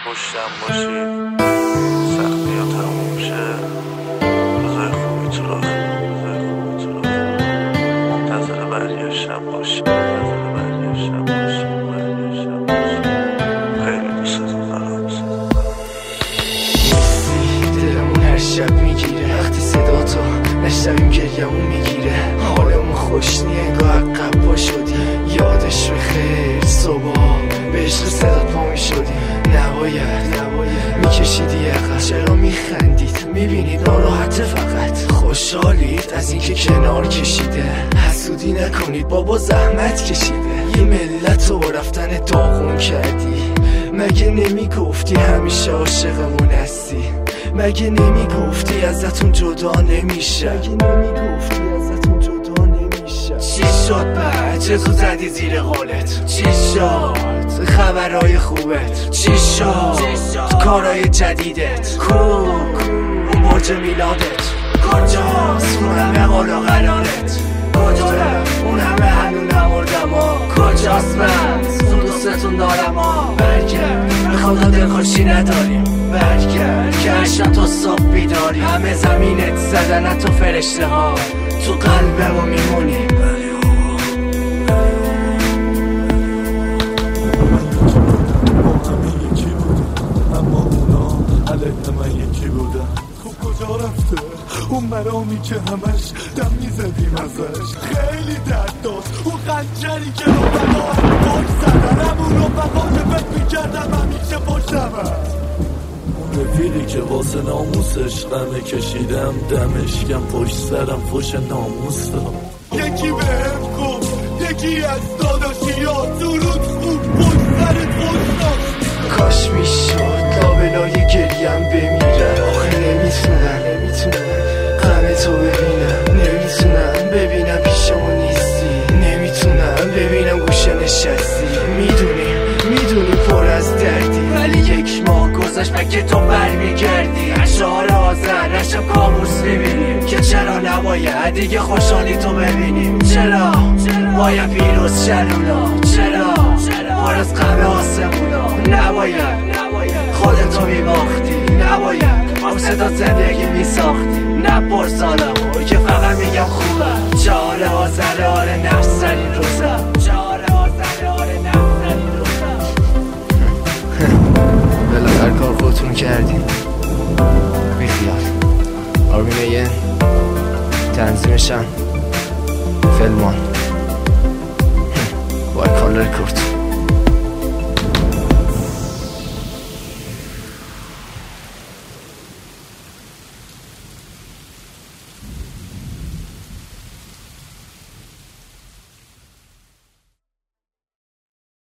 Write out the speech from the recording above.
پشتم باشی، سختی ها تموم شه، روزای خوبی تو راه، منتظر برگشتم باشی، خیلی دوستتون دارم. دلمون هر شب میگیره وقتی صدا تو نشنویم گریه‌مون میگیره، حالمون خوش نیه انگار عقب پا شدیم، یادش بخیر صبح به عشق صدات پا میشدیم، نباید میکشیدی عقب، چرا میخندید میبینید ناراحته، فقط خوشحالید از اینکه کنار کشیده، حسودی نکنید بابا زحمت کشیده، یه ملت رو با رفتن داغون کردی، مگه نمیگفتی همیشه عاشقمون هستی، مگه نمیگفتی ازتون جدا نمیشه، چی شد بعد چطور زدی زیر قولت، چی شد خبرهای خوبت، چی شد کارهای جدیدت، اون برج میلادت کجاست، اون همه قول و قرارت کجا، اون همه هنو نمردم کجاست، من دوستتون دارم برگرد به خدا دلخوشی نداریم، برگرد که هشتم تا صبح بیداری، همه زمینت زدن تو فرشته ها تو قلبمو میمونی. کجا رفته اون مرامی که همش دم میزدیم ازش، خیلی درد داشت اون خنجری که رو بقا پشت زدن، همون رو بقا که فکر میکردم همیشه پشتمه، اون رفیقی که واسه ناموسش غمه کشیدم دمش کم پشت سرم فش ناموس داد، یکی بهم گفت یکی از داداشی ها درود خوب پشت سرت خوش داشت، کاش میشد لابلای گریم بمیرم، آخه نمیتونم غم تو ببینم، نمیتونم ببینم پیشمون نیستی، نمیتونم ببینم گوشه نشستی، میدونی پر از دردی، ولی یک ماه گذشت مگه تو برمیگردی، اشعار آذر نشم کابوس میبینیم که چرا نباید دیگه خوشحالی تو ببینیم، چرا باید پیروز شلونا، چرا پر از غم آسمونا، نباید خودتو میباختی، نباید با صدا زندگی میساختی، نپرس آدمو که فقط میگم خوبم، چهار آذر آره نفس این روزم، چهار آذر آره نفس این روزم. بالاخره کار خودتون کردین، بیخیال آرمی میگن تنظیمشن فلمان وای کالر کرد.